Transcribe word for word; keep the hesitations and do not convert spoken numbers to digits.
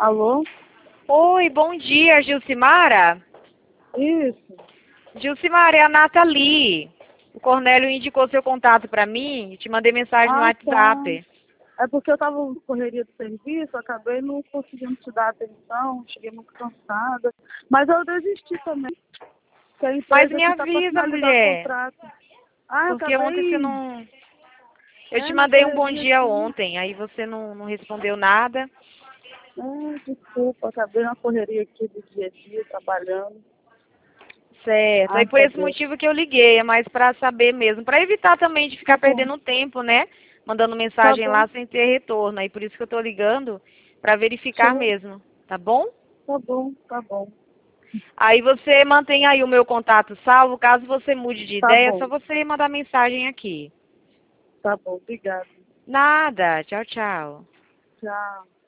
Alô? Oi, bom dia, Gilcimara. Isso. Gilcimara, é a Nathalie. O Cornélio indicou seu contato para mim e te mandei mensagem no Ah, tá. WhatsApp. É porque eu estava em correria do serviço, acabei não conseguindo te dar atenção, cheguei muito cansada. Mas eu desisti também, que a Mas empresa me aqui está para avisa, finalizar o mulher. contrato. Ah, eu Porque ontem você acabei não... Eu te é, na mandei um bom correria dia aqui. ontem, aí você não, não respondeu nada. Ah, desculpa, acabei na correria aqui do dia a dia, trabalhando. Certo. Ah, Aí por tá esse bom. motivo que eu liguei, é mais para saber mesmo. Para evitar também de Tá ficar bom. perdendo tempo, né? Mandando Tá mensagem bom. lá sem ter retorno. Aí por isso que eu tô ligando, para verificar Show. mesmo. Tá bom? Tá bom, tá bom. Aí você mantém aí o meu contato salvo. Caso você mude de Tá ideia, é bom. só você mandar mensagem aqui. Tá bom, obrigada. Nada. Tchau, tchau. Tchau.